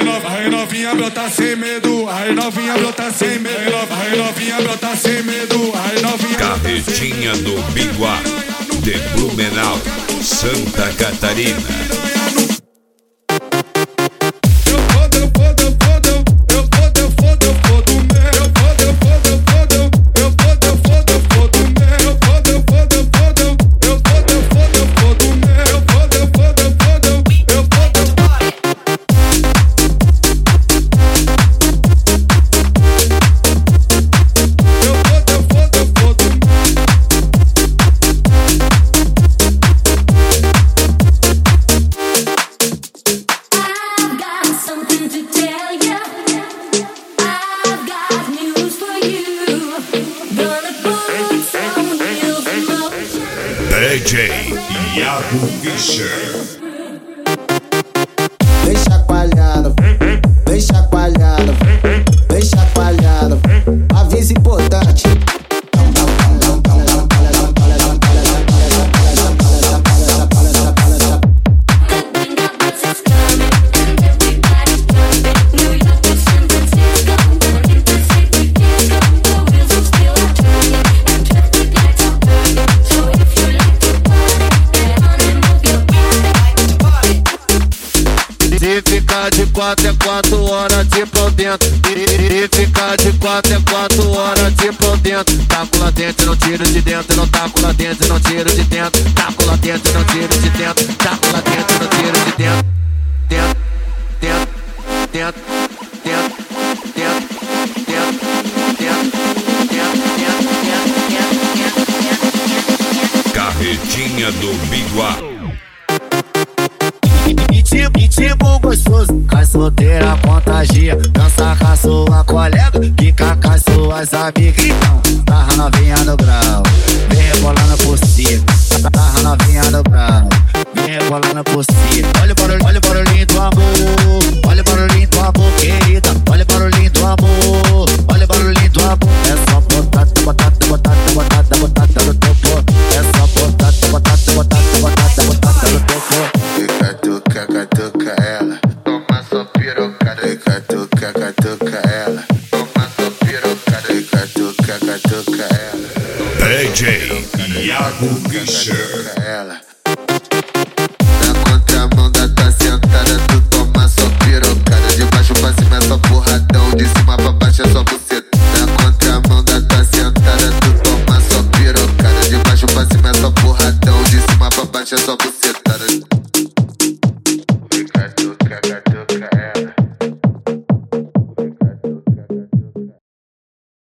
Aí novinha brota sem medo, aí novinha brota sem medo, aí novinha brota sem medo, aí novinha. Carretinha do Biguá, de Blumenau, Santa Catarina. DJ Iago Fischer. Vem chacoalhando, vem chacoalhando, vem chacoalhando. Aviso importante. Se ficar de 4 é 4 horas de pau dentro. E ficar de 4 é 4 horas de pau dentro. Taco lá dentro, não tiro de dentro. Não taco lá dentro, não tiro de dentro. Taco lá dentro, não tiro de dentro. Taco lá dentro, não tiro de dentro. Dentro, dentro, dentro, dentro, dentro, dentro, dentro. Carretinha do Biguá. E tipo gostoso, a solteira contagia. Dança com a sua colega, fica com as suas amigas. Então, tarra novinha no grau, vem rebolando por cima. Tarra novinha no grau, vem rebolando por cima. Olha o barulhinho do amor, olha o barulhinho do amor, querida. Olha o barulhinho do amor, olha o barulhinho do amor. É só botada, botada, botada, botada, botada no topo. É só botada, botada, botada, botada, botada no topo. Catuca ela, toma sua pirocada. Catuca ela, toma sua pirocada. Catuca ela. DJ Iago Fischer.